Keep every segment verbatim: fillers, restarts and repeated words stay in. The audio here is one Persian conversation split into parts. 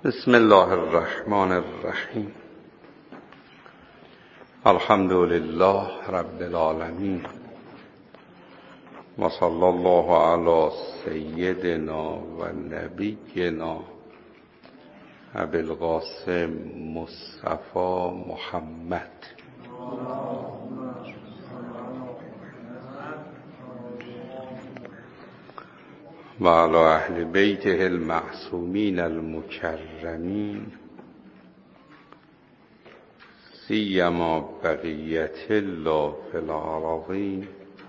بسم الله الرحمن الرحیم. الحمد لله رب العالمین و صلی الله علی سیدنا و نبینا ابی القاسم مصطفی محمد و علی اهل بیته المعصومین المکرمین سیما بقیت الله فی الارضین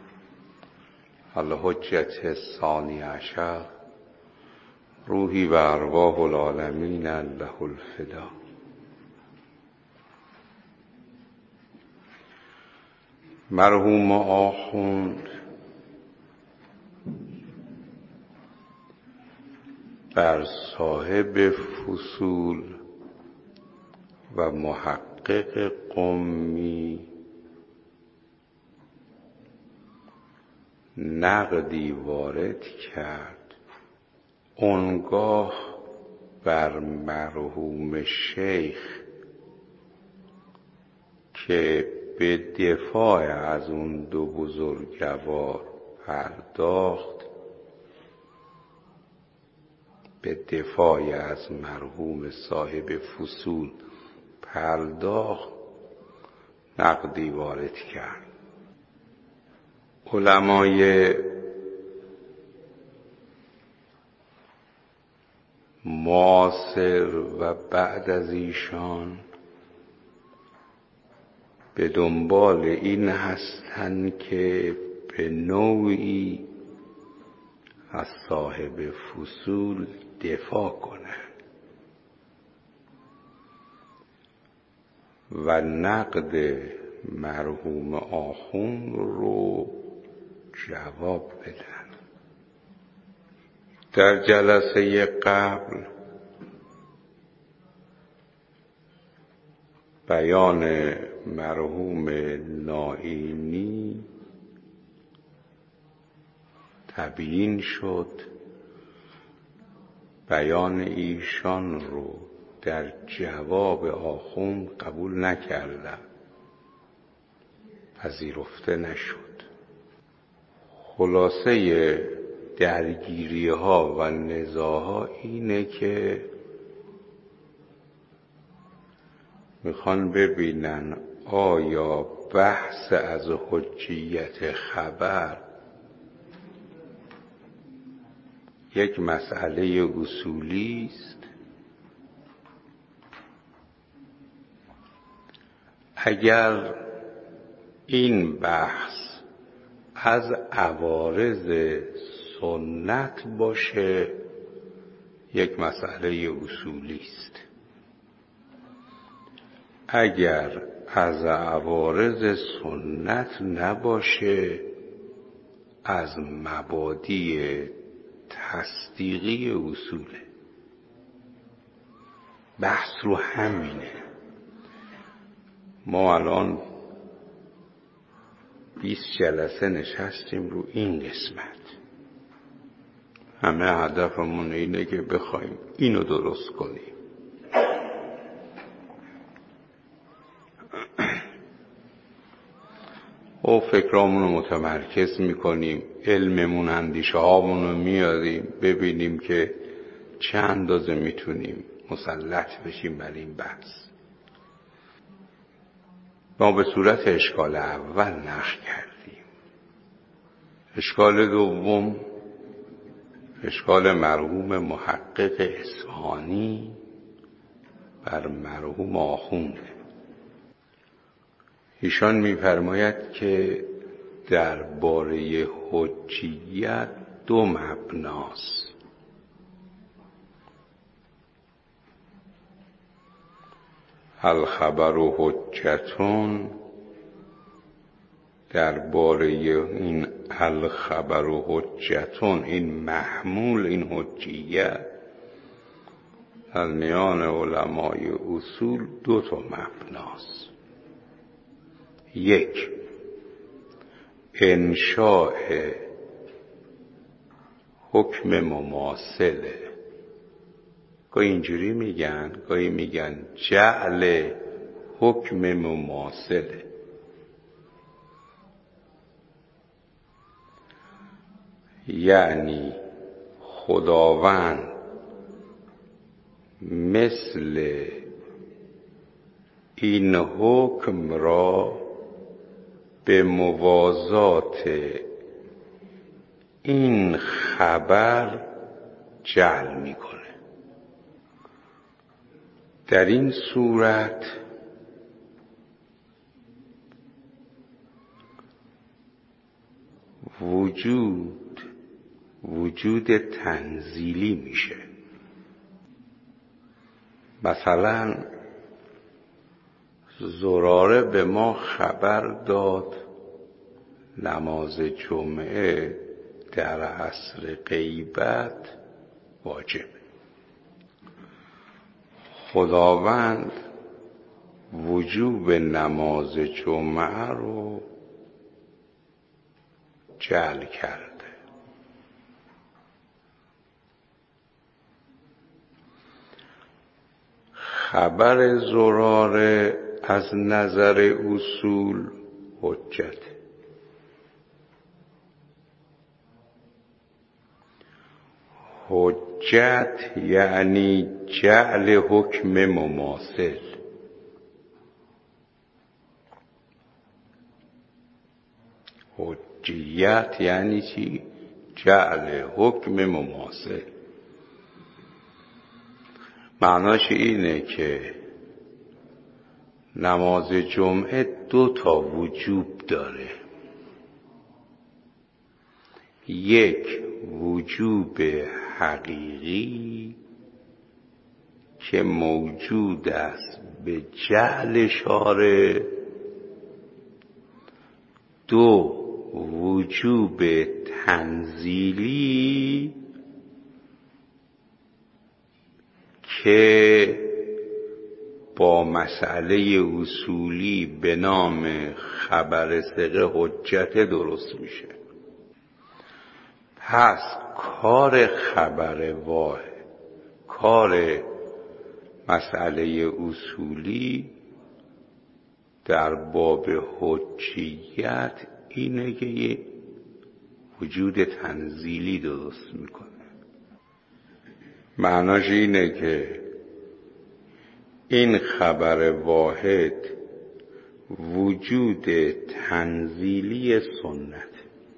الحجة الثانی عشر روحی و ارواح العالمین له الفدا. مرحوم آخوند بر صاحب فصول و محقق قمی نقدی وارد کرد. اونگاه بر مرحوم شیخ که به دفاع از اون دو بزرگوار پرداخت، به دفاع از مرحوم صاحب فصول پرداخت، نقدی وارد کرد. علمای معاصر و بعد از ایشان به دنبال این هستند که به نوعی از صاحب فصول دفاع کنند و نقد مرحوم آخوند رو جواب بدن. در جلسه قبل بیان مرحوم نائینی تبیین شد. بیان ایشان رو در جواب آخوند قبول نکردم، پذیرفته نشد. خلاصه درگیری ها و نزاع ها اینه که میخوان ببینن آیا بحث از حجیت خبر یک مسئله اصولی است. اگر این بحث از عوارض سنت باشه، یک مسئله اصولی است. اگر از عوارض سنت نباشه، از مبادی تصدیقی اصوله. بحث رو همینه. ما الان بیست جلسه نشستیم رو این قسمت. همه هدفمون اینه که بخوایم اینو درست کنیم. و فکرامون رو متمرکز میکنیم، علممون، اندیشه هامون رو میاریم، ببینیم که چه اندازه میتونیم مسلط بشیم بر این بحث. ما به صورت اشکال اول نقش کردیم. اشکال دوم اشکال مرحوم محقق اصفهانی بر مرحوم آخوند. ایشان می‌فرماید که درباره حجیت دو مبناست. الخبر و حجتون، درباره این الخبر و حجتون، این محمول، این حجیت در میان علمای اصول دو تا مبناست. یک، انشاء حکم مماثل گاهی اینجوری میگن، گاهی میگن جعل حکم مماثله. یعنی خداوند مثل این حکم را به موازات این خبر جعل میکنه. در این صورت وجود وجود تنزیلی میشه. مثلا زراره به ما خبر داد نماز جمعه در عصر غیبت واجب. خداوند وجوب نماز جمعه رو جعل کرده. خبر زراره از نظر اصول حجت. حجت یعنی جعل حکم مماثل. حجیت یعنی چی؟ جعل حکم مماثل. معناش اینه که نماز جمعه دو تا وجوب داره. یک وجوب حقیقی که موجود است به جعل شارع، دو وجوب تنزیلی که با مسئله اصولی به نام خبر ثقه حجت درست میشه. پس کار خبر واحد، کار مسئله اصولی در باب حجیت اینه که یه وجود تنزیلی درست میکنه. معناش اینه که این خبر واحد وجود تنزیلی سنت.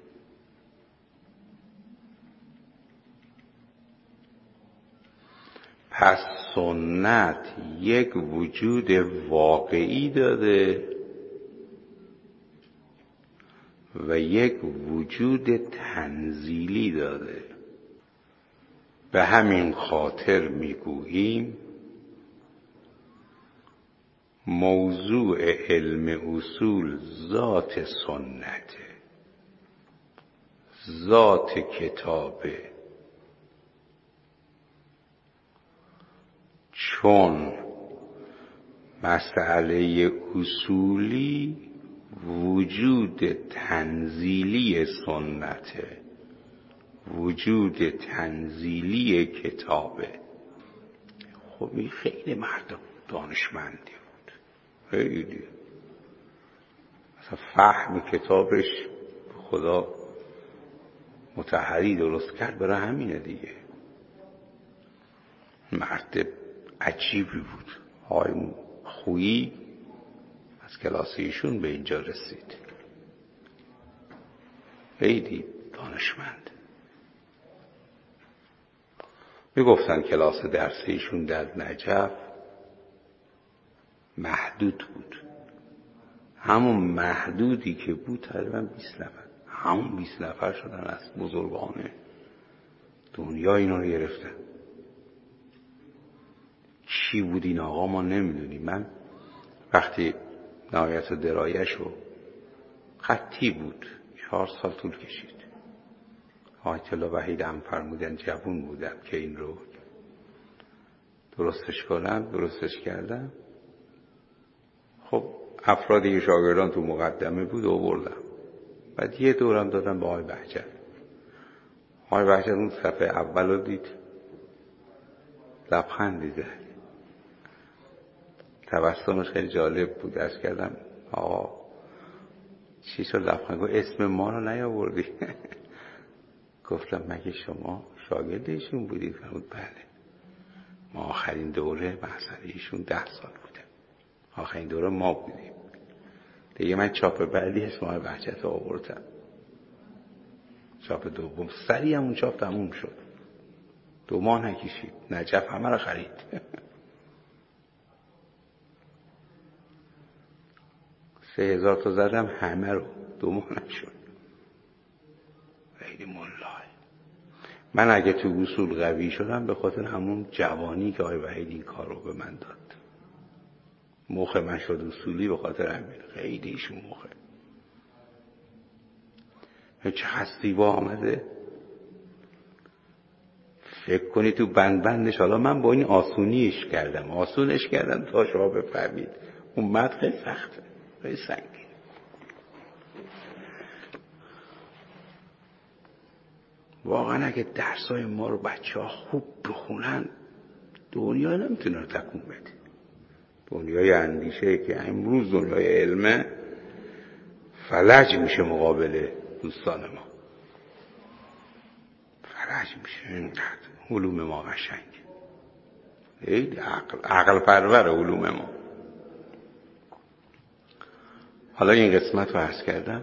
پس سنت یک وجود واقعی داده و یک وجود تنزیلی داده. به همین خاطر میگوییم موضوع علم اصول ذات سنته، ذات کتابه. چون مسئله اصولی وجود تنزیلی سنته، وجود تنزیلی کتابه. خب این خیلی مرد دانشمندی بود، خیلی مثلا فهم کتابش خدا مطهری درست کرد، برای همینه دیگه. مرد عجیبی بود. آقای خویی از کلاس ایشون به اینجا رسید. خیلی دانشمند. میگفتن کلاس درس ایشون در نجف محدود بود. همون محدودی که بود تقریبا بیست نفر، همون بیست نفر شدن از بزرگان دنیا اینا رو گرفتن. چی بود این آقا ما نمیدونیم. من وقتی نهایت درایش رو خطی بود، چهار سال طول کشید. آیت الله وحید هم فرمودن جوون بودم که این رو درستش کنم، درستش کردم. خب افرادی که شاگردان تو مقدمه بود آوردم. بعد یه دورم دادم به آقای بهجت. آقای بهجت اون صفحه اول رو دید، لبخندی زد. تبسمش خیلی جالب بود. عرض کردم آقا چی شد لبخند؟ گفت اسم ما رو نیاوردی. گفتم مگه شما شاگرد ایشون بودید؟ فرمود بله، ما آخرین دوره محضر ایشون ده سال بودم، آخرین دوره ما بودیم. دیگه من چاپ بعدی اسم آقای بهجت آوردم، چاپ دوم سریع همون چاپ تموم شد، دو ماه نکشید، نجف همه رو خرید. سه هزار تا زدم همه رو، دو ماه نشد. خیلی ملاه. من اگه تو اصول قوی شدم به خاطر همون جوانی که آقای وحید این کار رو به من داد. مخ من شد اصولی به خاطر همین. خیلی ایشون مخه. چه هستی با آمده. فکر کنی تو بند بندش. حالا من با این آسونیش کردم، آسونش کردم تا شما بفهمید اون مد خیلی سخته، خیلی سنگین. واقعا اگه درسای ما رو بچه ها خوب بخونن دنیا نمیتونه رو تکون بده. دنیای اندیشه که امروز دنیای علمه فلج میشه مقابل دوستان ما، فلج میشه. اینقدر علوم ما قشنگ، خیلی عقل عقل پرور علوم ما. حالا این قسمت رو عرض کردم.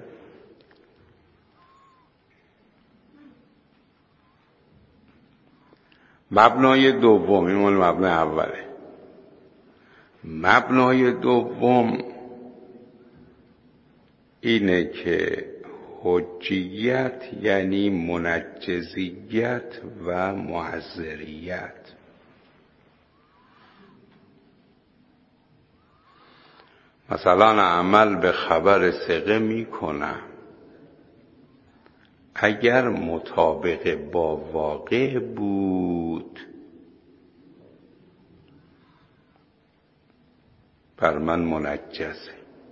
مبنای دوم، این مال مبنای اوله. مبنای دوم اینه که حجیت یعنی منجزیت و معذریت. مثلا عمل به خبر ثقه می کنم اگر مطابق با واقع بود بر من منجزه،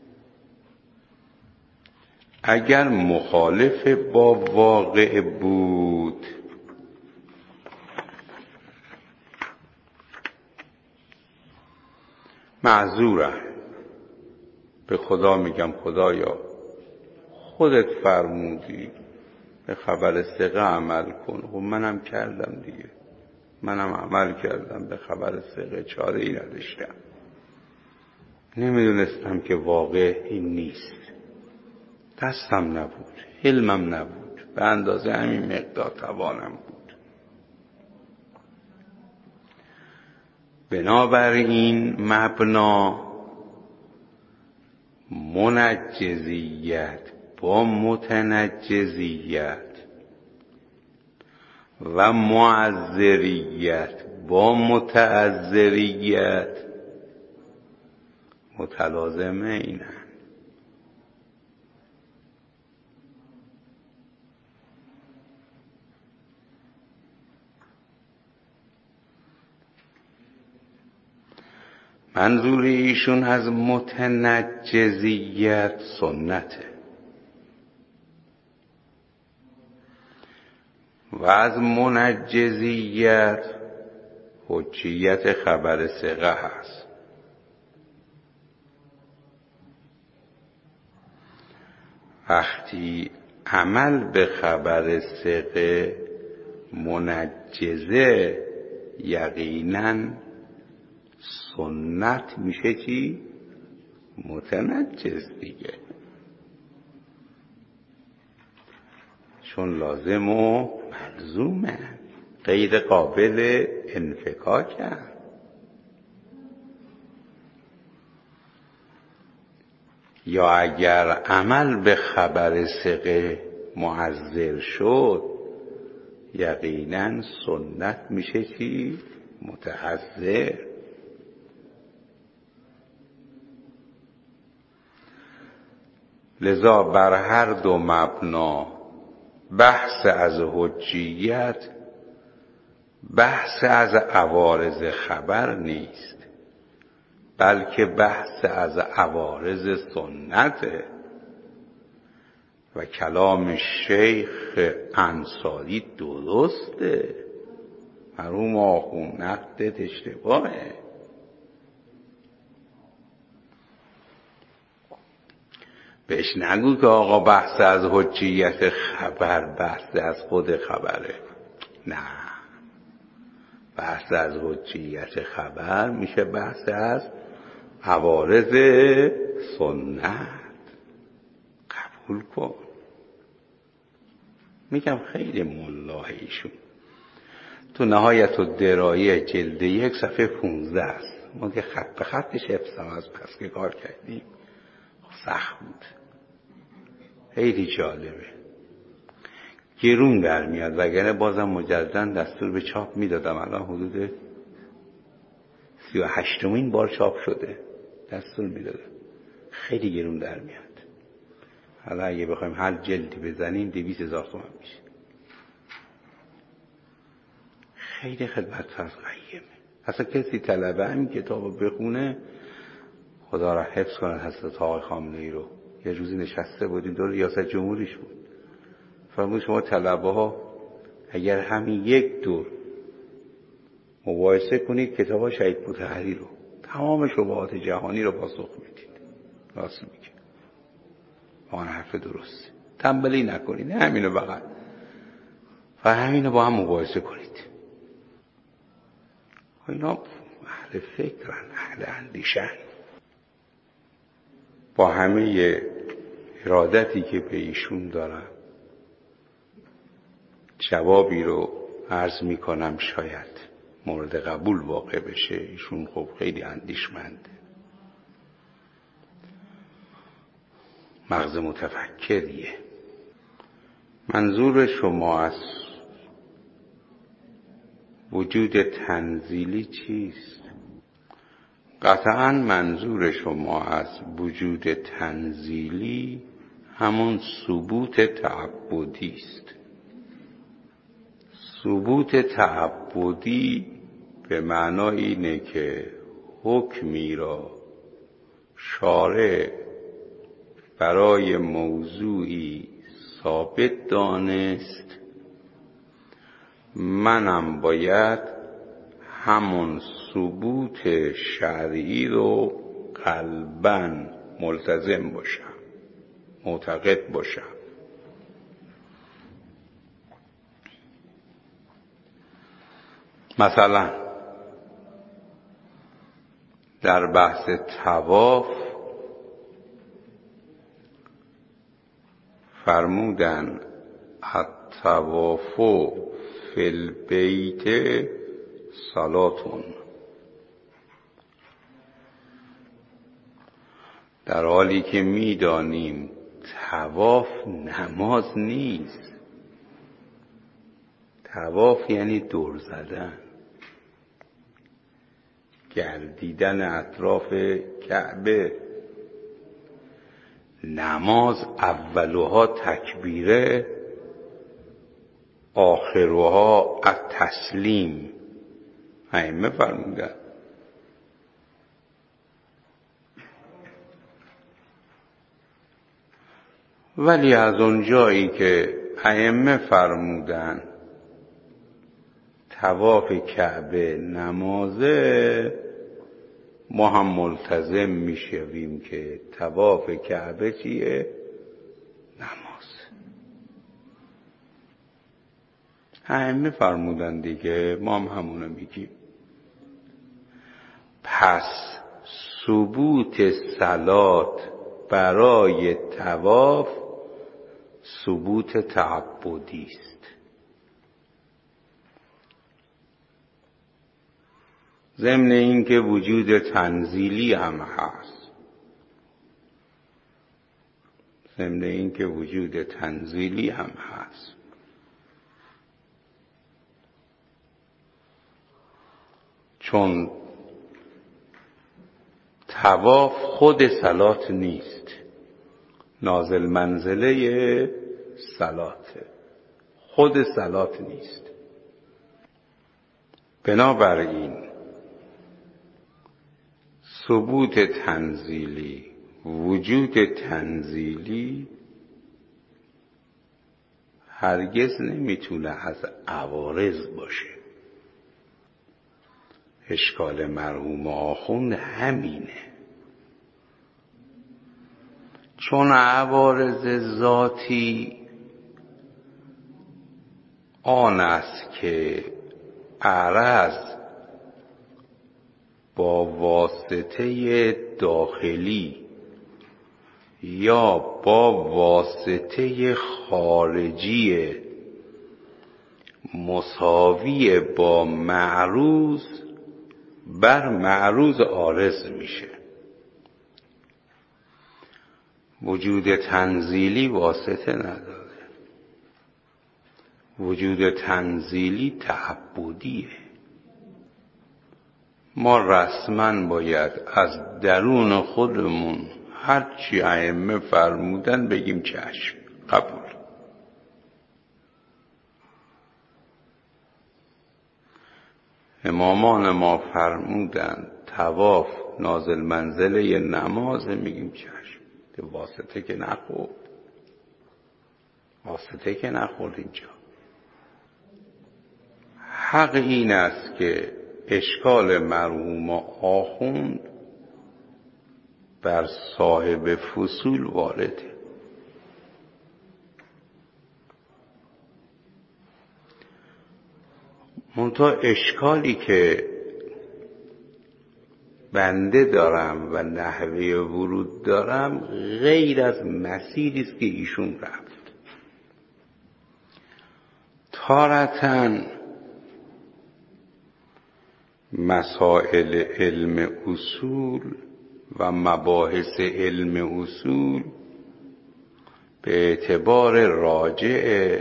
اگر مخالف با واقع بود معذورم. به خدا میگم خدایا خودت فرمودی به خبر ثقه عمل کن. خب منم کردم دیگه، منم عمل کردم به خبر ثقه، چاره ای نداشتم. نمیدونستم که واقع این نیست، دستم نبود، علمم نبود، به اندازه همین مقدار توانم بود. بنابراین مبنا منجزیت با متنجزیت و معذریت با متعذریت متلازمه اینه. منظور ایشون از متنجزیت سنته و از منجزیت حجیت خبر ثقه هست. وقتی عمل به خبر ثقه منجزه یقیناً سنت میشه چی؟ متنجز دیگه، چون لازم و ملزومه، غیر قابل انفکاکه. یا اگر عمل به خبر ثقه معذر شد یقینا سنت میشه چی؟ متحذر. لذا بر هر دو مبنا بحث از حجیت بحث از عوارض خبر نیست، بلکه بحث از عوارض سنته. و کلام شیخ انصاری درسته، مرحوم آخوند نقدت اشتباهه. بهش نگو که آقا بحث از حجیت خبر بحث از خود خبره. نه، بحث از حجیت خبر میشه بحث از عوارض سنت. قبول کن. میگم خیلی ملاه ایشون. تو نهایت الدرایه جلد یک صفحه پونزده است. ما که خط به خطش حفظم از پس که کار کردیم سخت بود. خیلی جالبه. گرون در میاد، وگرنه بازم مجددا دستور به چاپ میدادم. الان حدود سی و هشتمین بار چاپ شده، دستور میدادم. خیلی گرون در میاد. حالا اگه بخوایم هر جلدی بزنیم دویست هزار تومان میشه. خیلی خدمت فرض قیمه. اصلا کسی طلبه همین کتاب رو بخونه، خدا را حفظ کنه حضرت آقای خامنه‌ای رو. یه روزی نشسته بودیم دور ریاست جمهوریش بود، فرمود شما طلبه ها اگر همین یک دور مباحثه کنید کتاب شهید مطهری رو، تمام شبهات جهانی رو پاسخ میدید. راست میگه، آن حرف درسته. تنبلی نکنید، همینو بقید و همینو با هم مباحثه کنید. اینا اهل فکرن، اهل اندیشن. با همه ارادتی که به ایشون دارم جوابی رو عرض می کنم، شاید مورد قبول واقع بشه. ایشون خب خیلی اندیشمنده، مغز متفکریه. منظور شما از وجود تنزیلی چیست؟ قطعاً منظور شما از وجود تنزیلی همون ثبوت تعبدی است. ثبوت تعبدی به معنای اینه که حکمی را شارع برای موضوعی ثابت دانست، منم باید همون ثبوت شرعی رو قلباً ملتزم باشم، معتقد باشم. مثلا در بحث طواف فرمودن الطواف فی البیت صلاتون، در حالی که میدانیم طواف نماز نیست. طواف یعنی دور زدن، گردیدن اطراف کعبه. نماز اولها تکبیره، آخرها التسلیم. ائمه فرمودن. ولی از اون جایی که ائمه فرمودن طواف کعبه نمازه، ما هم ملتزم میشویم که طواف کعبه چیه؟ نماز. ائمه فرمودن دیگه، ما هم همونو میگیم. پس ثبوت صلات برای طواف ثبوت تعبدی است. ضمن این که وجود تنزیلی هم هست، ضمن این که وجود تنزیلی هم هست. چون طواف خود صلات نیست، نازل منزله صلاته، خود صلات نیست. بنابراین ثبوت تنزیلی، وجود تنزیلی هرگز نمیتونه از عوارض باشه. اشکال مرحوم آخوند همینه، چون عوارض ذاتی آن است که عرض با واسطه داخلی یا با واسطه خارجی مساوی با معروض بر معروض عارض میشه. وجود تنزیلی واسطه نداره، وجود تنزیلی تعبدیه. ما رسما باید از درون خودمون هرچی ائمه فرمودن بگیم چشم، قبول. امامان ما فرمودن طواف نازل منزله نماز، میگیم چشم. واسطه که نخورد، واسطه که نخورد. اینجا حق این است که اشکال مرحوم آخوند بر صاحب فصول وارده. منتها اشکالی که بنده دارم و نحوه ورود دارم غیر از مسیری است که ایشون رفت. تارتاً مسائل علم اصول و مباحث علم اصول به اعتبار راجع،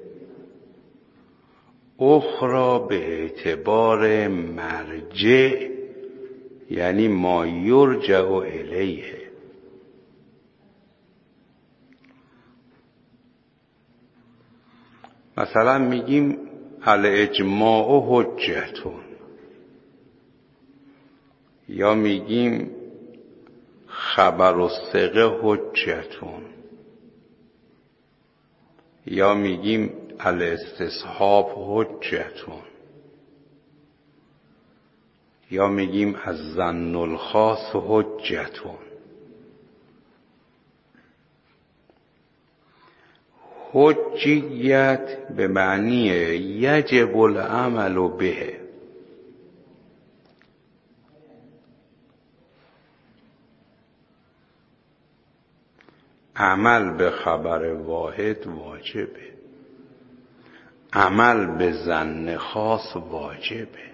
اخرى به اعتبار مرجع، یعنی ما یرجع الیه. مثلا میگیم الاجماع حجتون، یا میگیم خبر الثقه حجتون، یا میگیم الاستصحاب حجتون، یا میگیم الظن الخاص حجتون. حجیت به معنی یجب العمل به، عمل به خبر واحد واجبه، عمل به ظن خاص واجبه،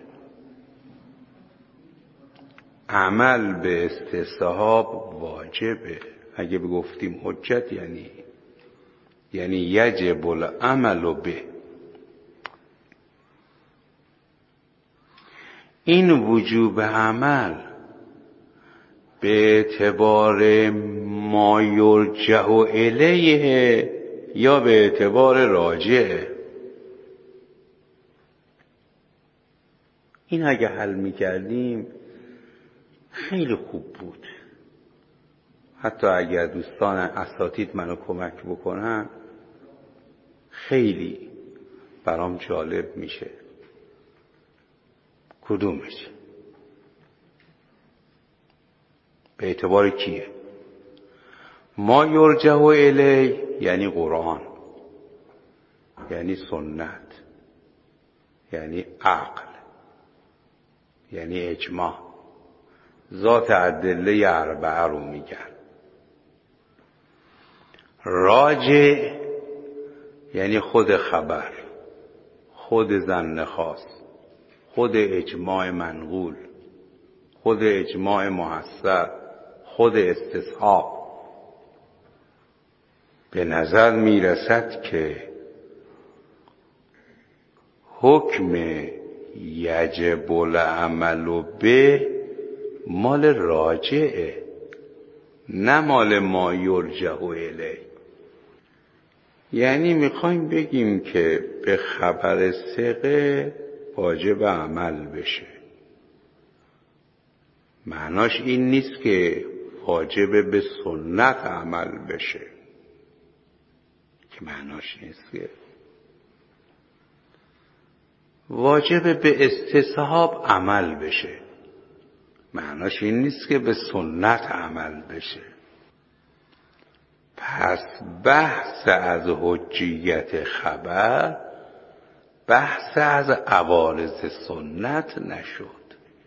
عمل به استصحاب واجبه. اگه بگفتیم حجت یعنی یعنی یجب العمل به. این وجوب عمل به اعتبار ما یرجع الیه یا به اعتبار راجع. این اگه حل میکردیم خیلی خوب بود. حتی اگر دوستان اساتید منو کمک بکنن خیلی برام جالب میشه. کدومش؟ به اعتبار کیه؟ ما یرجع الی یعنی قرآن، یعنی سنت، یعنی عقل، یعنی اجماع. ذات ادله اربعه رو میگن. راجع یعنی خود خبر، خود ظن خاص، خود اجماع منقول، خود اجماع محصل، خود استصحاب. به نظر میرسد که حکم یجب العمل به مال راجعه، نه مال ما یرجع الیه. یعنی میخوایم بگیم که به خبر ثقه واجب عمل بشه. معناش این نیست که واجب به سنت عمل بشه، که معناش نیست که واجب به استصحاب عمل بشه. معناش این نیست که به سنت عمل بشه. پس بحث از حجیت خبر بحث از عوارض سنت نشد،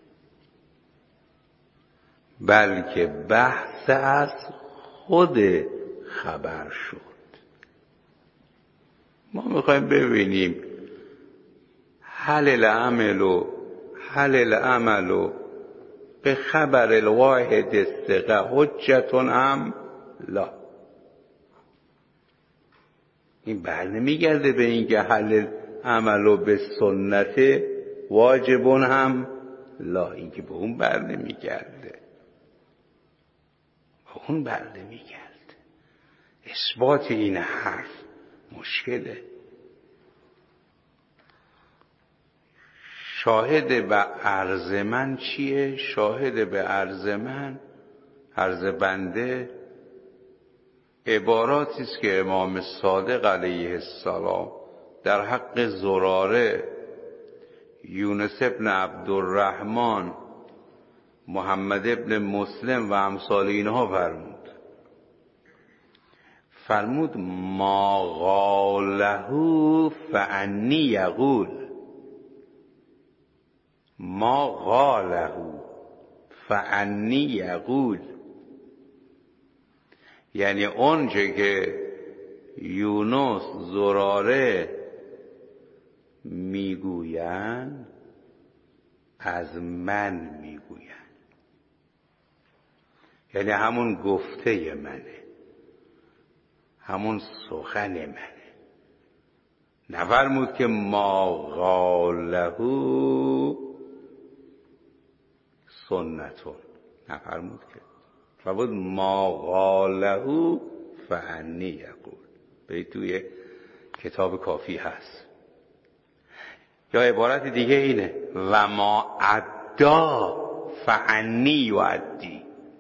بلکه بحث از خود خبر شد. ما میخوایم ببینیم هل العمل هل العمل به خبر الواحد الثقه حجت ام لا. این بر نمیگرده به اینکه هل العمل به سنت واجب هم لا، این که به اون بر نمیگرده، به اون بر نمیگرده. اثبات این حرف مشکله. شاهد به عرض من چیه؟ شاهد به عرض من، عرض بنده، عباراتی است که امام صادق علیه السلام در حق زراره، یونس ابن عبدالرحمن، محمد ابن مسلم و امثال اینها فرمود. فرمود ما قاله فعنی یقول، ما قاله فعنی یقول، یعنی اونچه که یونس زراره میگویند از من میگویند، یعنی همون گفته منه، همون سخن منه. نفرمود که ما قاله سنتون، نفرمود که فرمود ما قاله فعنی یقول. به توی کتاب کافی هست. یا عبارت دیگه اینه و ما عدا فعنی یعدی،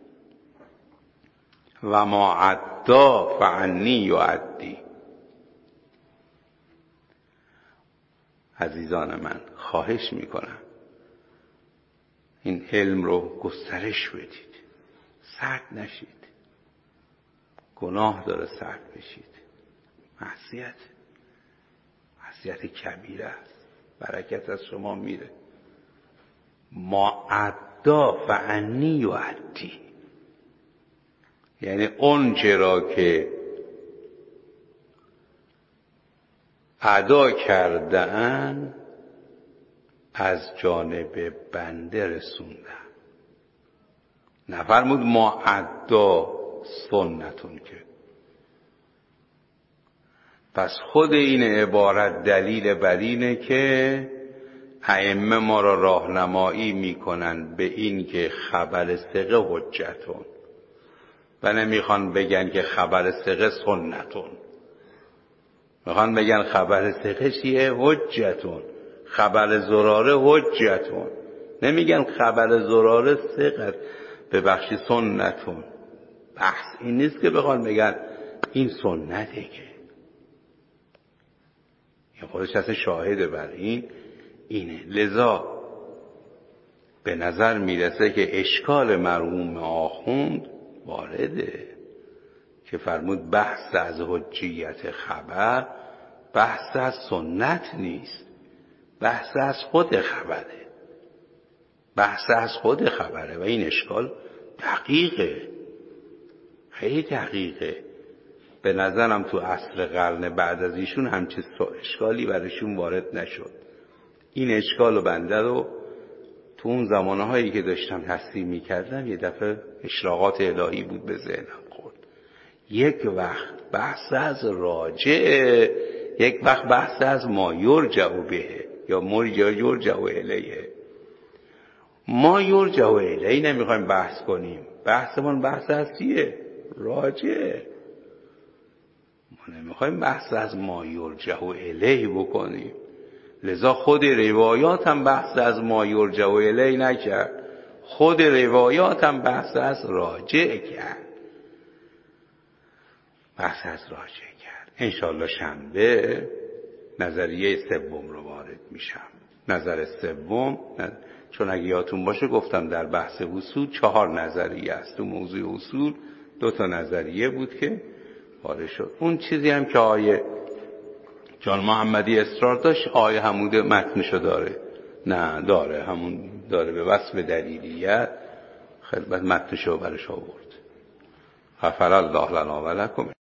و ما عدا فعنی یعدی. عزیزان من خواهش میکنم این علم رو گسترش بدید، سرد نشید. گناه داره سرد بشید. معصیت معصیت کبیره است، برکت از شما میره. ما عدا فعنی یعدی، یعنی اون چرا که ادا کردن از جانب بنده رسوندن. نفرمود ما عدا سنتون که. پس خود این عبارت دلیل بر اینه که ائمه ما را راهنمایی میکنن به این که خبر ثقه حجتون، و نمیخوان بگن که خبر ثقه سنتون. میخوان بگن خبر ثقه چیه؟ حجتون. خبر زراره حجتون. نمیگن خبر زراره ثقه ببخشی سنتون. بحث این نیست که بخوان بگن این سنته، که این خودش اصلا شاهد بر این اینه. لذا به نظر میرسه که اشکال مرحوم آخوند وارده که فرمود بحث از حجیت خبر بحث از سنت نیست، بحث از خود خبره، بحث از خود خبره. و این اشکال دقیقه، خیلی دقیقه. به نظرم تو عصر قرن بعد از ایشون همچه اشکالی برشون وارد نشد. این اشکال و بنده رو تو اون زمانهایی که داشتم تحصیل میکردم یه دفعه اشراقات الهی بود به ذهنم خورد. یک وقت بحث از راجع، یک وقت بحث از ما یرجع به یا مرجع یرجع الیه. ما یرجع الیه نمیخوایم بحث کنیم، بحثمون بحث از چیه؟ راجع. ما نمیخوایم بحث از ما یرجع الیه بکنیم. لذا خود روایات هم بحث از ما یرجع الیه نکرد، خود روایات هم بحث از راجع کرد، بحث از راجع کرد. انشاءالله شنبه نظریه سوم رو وارد میشم. نظر سوم، چون اگه یادتون باشه گفتم در بحث اصول چهار نظریه است، تو موضوع اصول دو تا نظریه بود که پاره شد. اون چیزی هم که آیه جان محمدی اصرار داشت، آیه حمود متنشو داره، نه داره، همون داره به وصف دلیلیت، خیلی بعد متنشو برش آورد. غفر الله لنا و لکم.